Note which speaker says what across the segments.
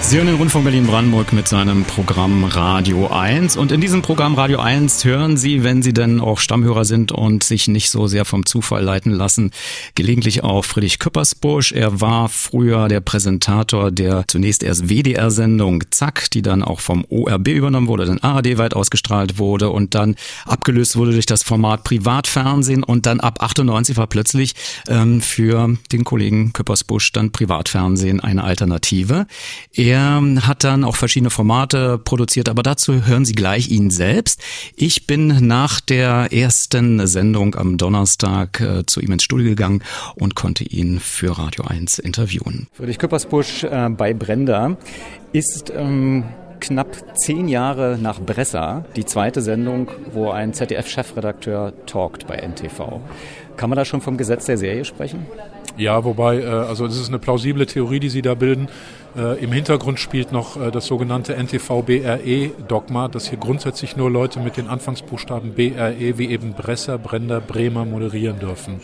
Speaker 1: Sie hören den Rundfunk Berlin-Brandenburg mit seinem Programm Radio 1. Und in diesem Programm Radio 1 hören Sie, wenn Sie denn auch Stammhörer sind und sich nicht so sehr vom Zufall leiten lassen, gelegentlich auch Friedrich Küppersbusch. Er war früher der Präsentator der zunächst erst WDR-Sendung Zack, die dann auch vom ORB übernommen wurde, dann ARD weit ausgestrahlt wurde und dann abgelöst wurde durch das Format Privatfernsehen. Und dann ab 98 war plötzlich für den Kollegen Küppersbusch dann Privatfernsehen eine Alternative. Er hat dann auch verschiedene Formate produziert, aber dazu hören Sie gleich ihn selbst. Ich bin nach der ersten Sendung am Donnerstag zu ihm ins Studio gegangen und konnte ihn für Radio 1 interviewen. Friedrich Küppersbusch bei Brenda ist knapp 10 Jahre nach Bresser die zweite Sendung, wo ein ZDF-Chefredakteur talkt bei NTV. Kann man da schon vom Gesetz der Serie sprechen?
Speaker 2: Ja, wobei, also das ist eine plausible Theorie, die Sie da bilden. Im Hintergrund spielt noch das sogenannte NTV-BRE-Dogma, dass hier grundsätzlich nur Leute mit den Anfangsbuchstaben BRE wie eben Bresser, Brenda, Bremer moderieren dürfen,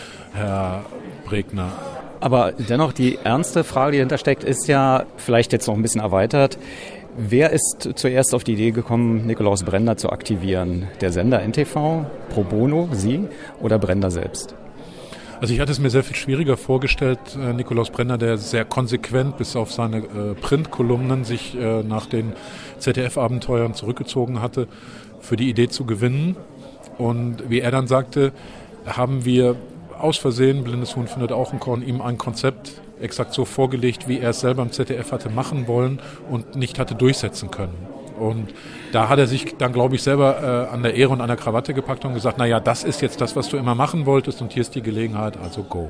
Speaker 2: Herr Bregner.
Speaker 1: Aber dennoch die ernste Frage, die dahinter steckt, ist ja vielleicht jetzt noch ein bisschen erweitert. Wer ist zuerst auf die Idee gekommen, Nikolaus Brenda zu aktivieren? Der Sender NTV, pro bono, Sie oder Brenda selbst?
Speaker 2: Also ich hatte es mir sehr viel schwieriger vorgestellt, Nikolaus Brenda, der sehr konsequent bis auf seine Printkolumnen sich nach den ZDF-Abenteuern zurückgezogen hatte, für die Idee zu gewinnen. Und wie er dann sagte, haben wir aus Versehen, blindes Huhn findet auch ein Korn, ihm ein Konzept exakt so vorgelegt, wie er es selber im ZDF hatte machen wollen und nicht hatte durchsetzen können. Und da hat er sich dann, glaube ich, selber an der Ehre und an der Krawatte gepackt und gesagt, naja, das ist jetzt das, was du immer machen wolltest und hier ist die Gelegenheit, also go.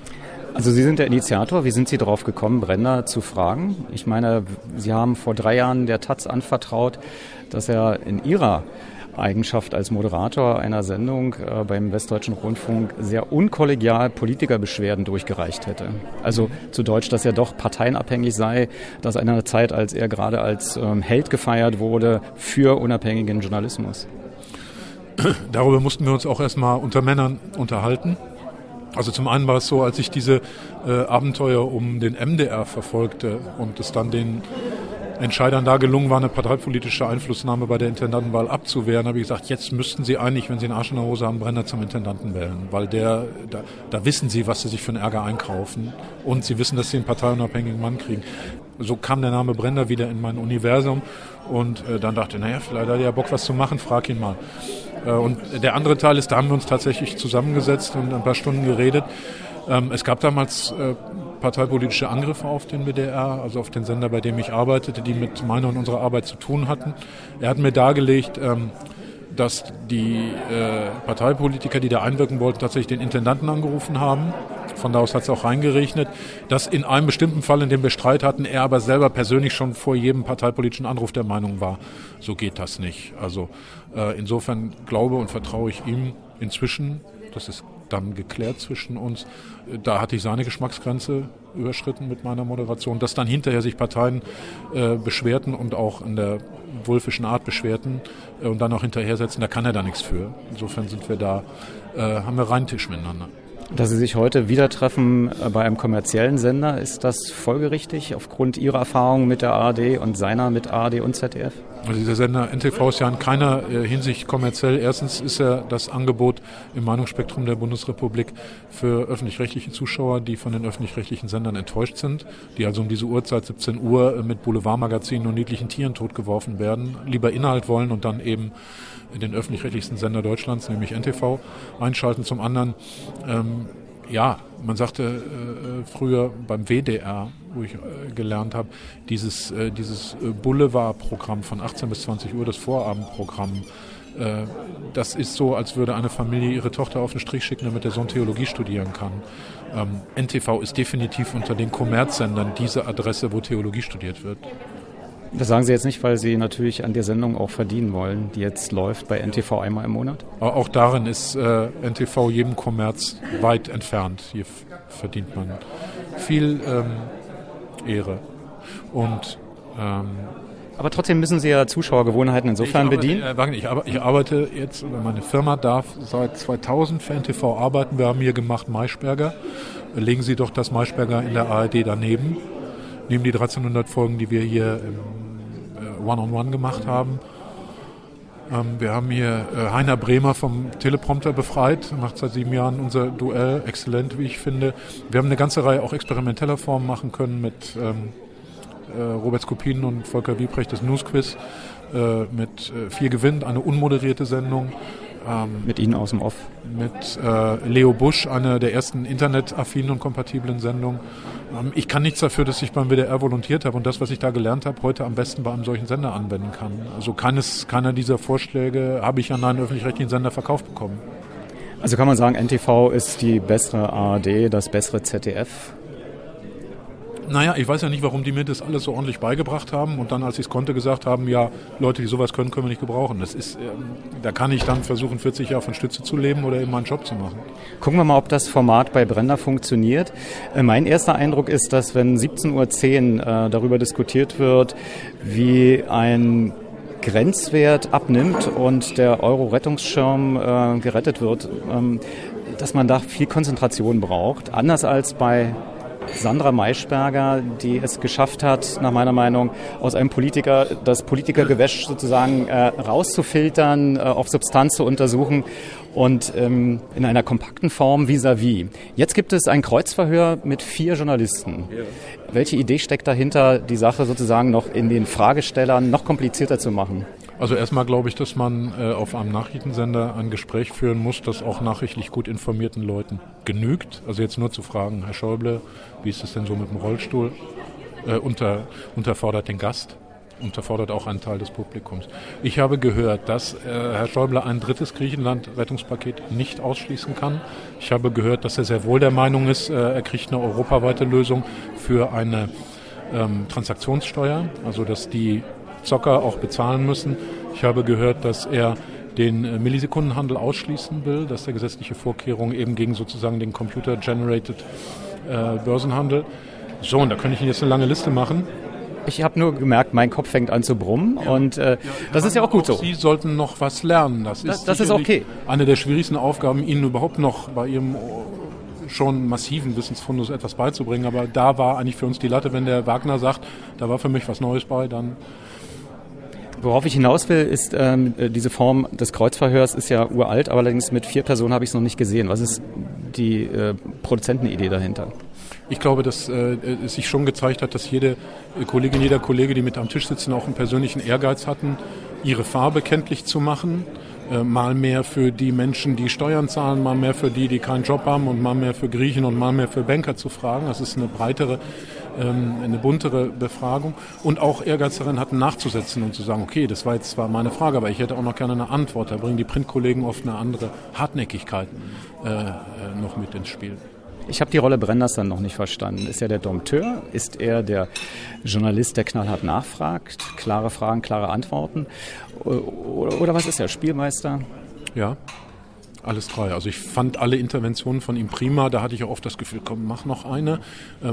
Speaker 1: Also Sie sind der Initiator. Wie sind Sie darauf gekommen, Brenda zu fragen? Ich meine, Sie haben vor 3 Jahren der taz anvertraut, dass er in Ihrer Eigenschaft als Moderator einer Sendung beim Westdeutschen Rundfunk sehr unkollegial Politikerbeschwerden durchgereicht hätte. Also zu Deutsch, dass er doch parteienabhängig sei, dass einer Zeit, als er gerade als Held gefeiert wurde für unabhängigen Journalismus.
Speaker 2: Darüber mussten wir uns auch erstmal unter Männern unterhalten. Also zum einen war es so, als ich diese Abenteuer um den MDR verfolgte und es dann den Entscheidern da gelungen war, eine parteipolitische Einflussnahme bei der Intendantenwahl abzuwehren, habe ich gesagt, jetzt müssten Sie eigentlich, wenn Sie einen Arsch in der Hose haben, Brenda zum Intendanten wählen, weil da wissen Sie, was Sie sich für einen Ärger einkaufen und Sie wissen, dass Sie einen parteiunabhängigen Mann kriegen. So kam der Name Brenda wieder in mein Universum und dann dachte ich, naja, vielleicht hat er ja Bock, was zu machen, frag ihn mal. Und der andere Teil ist, da haben wir uns tatsächlich zusammengesetzt und ein paar Stunden geredet. Es gab damals parteipolitische Angriffe auf den WDR, also auf den Sender, bei dem ich arbeitete, die mit meiner und unserer Arbeit zu tun hatten. Er hat mir dargelegt, dass die Parteipolitiker, die da einwirken wollten, tatsächlich den Intendanten angerufen haben. Von da aus hat es auch reingerechnet, dass in einem bestimmten Fall, in dem wir Streit hatten, er aber selber persönlich schon vor jedem parteipolitischen Anruf der Meinung war, so geht das nicht. Also insofern glaube und vertraue ich ihm inzwischen, das ist dann geklärt zwischen uns. Da hatte ich seine Geschmacksgrenze überschritten mit meiner Moderation. Dass dann hinterher sich Parteien beschwerten und auch in der wulfischen Art beschwerten und dann auch hinterher setzen, da kann er da nichts für. Insofern sind wir da, haben wir reinen Tisch miteinander.
Speaker 1: Dass Sie sich heute wieder treffen bei einem kommerziellen Sender, ist das folgerichtig aufgrund Ihrer Erfahrungen mit der ARD und seiner mit ARD und ZDF?
Speaker 2: Also dieser Sender NTV ist ja in keiner Hinsicht kommerziell. Erstens ist er das Angebot im Meinungsspektrum der Bundesrepublik für öffentlich-rechtliche Zuschauer, die von den öffentlich-rechtlichen Sendern enttäuscht sind, die also um diese Uhrzeit 17 Uhr mit Boulevardmagazinen und niedlichen Tieren totgeworfen werden, lieber Inhalt wollen und dann eben den öffentlich-rechtlichsten Sender Deutschlands, nämlich NTV, einschalten. Zum anderen, man sagte früher beim WDR, wo ich gelernt habe, dieses Boulevardprogramm von 18 bis 20 Uhr, das Vorabendprogramm, das ist so, als würde eine Familie ihre Tochter auf den Strich schicken, damit der Sohn Theologie studieren kann. NTV ist definitiv unter den Kommerzsendern diese Adresse, wo Theologie studiert wird.
Speaker 1: Das sagen Sie jetzt nicht, weil Sie natürlich an der Sendung auch verdienen wollen, die jetzt läuft bei NTV einmal im Monat?
Speaker 2: Auch darin ist NTV jedem Kommerz weit entfernt. Hier verdient man viel Ehre. Und
Speaker 1: aber trotzdem müssen Sie ja Zuschauergewohnheiten insofern bedienen?
Speaker 2: Ich arbeite jetzt, oder meine Firma darf seit 2000 für NTV arbeiten. Wir haben hier gemacht Maischberger. Legen Sie doch das Maischberger in der ARD daneben. neben die 1300 Folgen, die wir hier im One-on-One gemacht haben. Wir haben hier Heiner Bremer vom Teleprompter befreit, macht seit 7 Jahren unser Duell, exzellent, wie ich finde. Wir haben eine ganze Reihe auch experimenteller Formen machen können mit Robert Skopin und Volker Wiebrecht, das Newsquiz, mit 4 gewinnt, eine unmoderierte Sendung.
Speaker 1: Mit Ihnen aus dem Off.
Speaker 2: Mit Leo Busch, einer der ersten internetaffinen und kompatiblen Sendungen. Ich kann nichts dafür, dass ich beim WDR volontiert habe und das, was ich da gelernt habe, heute am besten bei einem solchen Sender anwenden kann. Also keiner dieser Vorschläge habe ich an einen öffentlich-rechtlichen Sender verkauft bekommen.
Speaker 1: Also kann man sagen, NTV ist die bessere ARD, das bessere ZDF?
Speaker 2: Naja, ich weiß ja nicht, warum die mir das alles so ordentlich beigebracht haben und dann, als ich es konnte, gesagt haben, ja, Leute, die sowas können wir nicht gebrauchen. Das ist, da kann ich dann versuchen, 40 Jahre von Stütze zu leben oder eben meinen Job zu machen.
Speaker 1: Gucken wir mal, ob das Format bei Brenda funktioniert. Mein erster Eindruck ist, dass wenn 17.10 Uhr darüber diskutiert wird, wie ein Grenzwert abnimmt und der Euro-Rettungsschirm gerettet wird, dass man da viel Konzentration braucht. Anders als bei Sandra Maischberger, die es geschafft hat, nach meiner Meinung, aus einem Politiker das Politikergewäsch sozusagen rauszufiltern, auf Substanz zu untersuchen und in einer kompakten Form vis-à-vis. Jetzt gibt es ein Kreuzverhör mit 4 Journalisten. Ja. Welche Idee steckt dahinter, die Sache sozusagen noch in den Fragestellern noch komplizierter zu machen?
Speaker 2: Also erstmal glaube ich, dass man auf einem Nachrichtensender ein Gespräch führen muss, das auch nachrichtlich gut informierten Leuten genügt. Also jetzt nur zu fragen, Herr Schäuble, wie ist es denn so mit dem Rollstuhl? Unterfordert den Gast, unterfordert auch einen Teil des Publikums. Ich habe gehört, dass Herr Schäuble ein 3. Griechenland-Rettungspaket nicht ausschließen kann. Ich habe gehört, dass er sehr wohl der Meinung ist, er kriegt eine europaweite Lösung für eine Transaktionssteuer, also dass die Zocker auch bezahlen müssen. Ich habe gehört, dass er den Millisekundenhandel ausschließen will, dass der gesetzliche Vorkehrungen eben gegen sozusagen den Computer-Generated Börsenhandel. So, und da könnte ich Ihnen jetzt eine lange Liste machen.
Speaker 1: Ich habe nur gemerkt, mein Kopf fängt an zu brummen und das ist ja auch gut so.
Speaker 2: Sie sollten noch was lernen. Das ist okay. Eine der schwierigsten Aufgaben, Ihnen überhaupt noch bei Ihrem schon massiven Wissensfundus etwas beizubringen. Aber da war eigentlich für uns die Latte, wenn der Wagner sagt, da war für mich was Neues bei, dann...
Speaker 1: Worauf ich hinaus will, ist, diese Form des Kreuzverhörs ist ja uralt, aber allerdings mit 4 Personen habe ich es noch nicht gesehen. Was ist die Produzentenidee dahinter?
Speaker 2: Ich glaube, dass es sich schon gezeigt hat, dass jede Kollegin, jeder Kollege, die mit am Tisch sitzen, auch einen persönlichen Ehrgeiz hatten, ihre Farbe kenntlich zu machen. Mal mehr für die Menschen, die Steuern zahlen, mal mehr für die, die keinen Job haben und mal mehr für Griechen und mal mehr für Banker zu fragen. Das ist eine breitere, eine buntere Befragung. Und auch Ehrgeiz darin hatten, nachzusetzen und zu sagen, okay, das war jetzt zwar meine Frage, aber ich hätte auch noch gerne eine Antwort. Da bringen die Printkollegen oft eine andere Hartnäckigkeit noch mit ins Spiel.
Speaker 1: Ich habe die Rolle Brenders dann noch nicht verstanden. Ist er der Dompteur? Ist er der Journalist, der knallhart nachfragt? Klare Fragen, klare Antworten? Oder was ist er? Spielmeister?
Speaker 2: Ja, alles 3. Also ich fand alle Interventionen von ihm prima. Da hatte ich auch oft das Gefühl, komm, mach noch eine.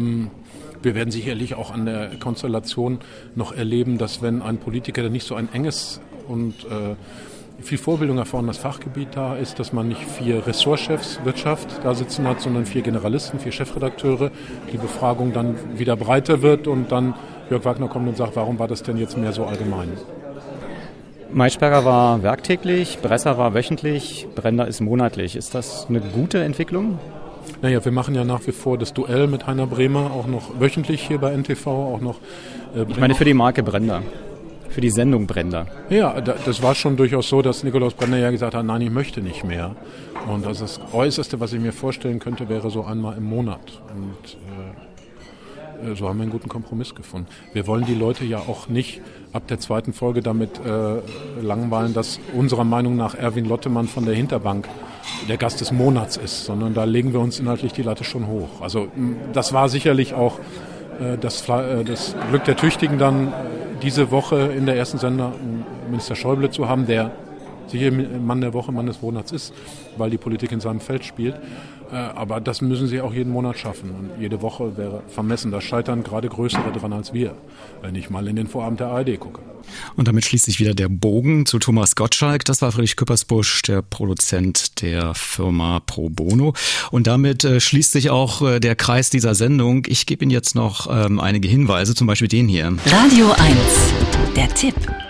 Speaker 2: Wir werden sicherlich auch an der Konstellation noch erleben, dass wenn ein Politiker, der nicht so ein enges und viel Vorbildung erfahrenes Fachgebiet da ist, dass man nicht 4 Ressortchefs Wirtschaft da sitzen hat, sondern 4 Generalisten, 4 Chefredakteure, die Befragung dann wieder breiter wird und dann Jörg Wagner kommt und sagt, warum war das denn jetzt mehr so allgemein?
Speaker 1: Maischberger war werktäglich, Bresser war wöchentlich, Brenda ist monatlich. Ist das eine gute Entwicklung?
Speaker 2: Naja, wir machen ja nach wie vor das Duell mit Heiner Bremer, auch noch wöchentlich hier bei NTV, auch noch...
Speaker 1: Ich meine für die Marke Brenda. Für die Sendung Brenda.
Speaker 2: Ja, das war schon durchaus so, dass Nikolaus Brenda ja gesagt hat, nein, ich möchte nicht mehr. Und das Äußerste, was ich mir vorstellen könnte, wäre so einmal im Monat. Und so haben wir einen guten Kompromiss gefunden. Wir wollen die Leute ja auch nicht ab der 2. Folge damit langweilen, dass unserer Meinung nach Erwin Lottemann von der Hinterbank der Gast des Monats ist, sondern da legen wir uns inhaltlich die Latte schon hoch. Also das war sicherlich auch das Glück der Tüchtigen dann diese Woche in der ersten Sender Minister Schäuble zu haben, der sicher Mann der Woche, Mann des Monats ist, weil die Politik in seinem Feld spielt. Aber das müssen sie auch jeden Monat schaffen. Und jede Woche wäre vermessen. Da scheitern gerade Größere dran als wir, wenn ich mal in den Vorabend der ARD gucke.
Speaker 1: Und damit schließt sich wieder der Bogen zu Thomas Gottschalk. Das war Friedrich Küppersbusch, der Produzent der Firma Pro Bono. Und damit schließt sich auch der Kreis dieser Sendung. Ich gebe Ihnen jetzt noch einige Hinweise, zum Beispiel den hier.
Speaker 3: Radio 1, der Tipp.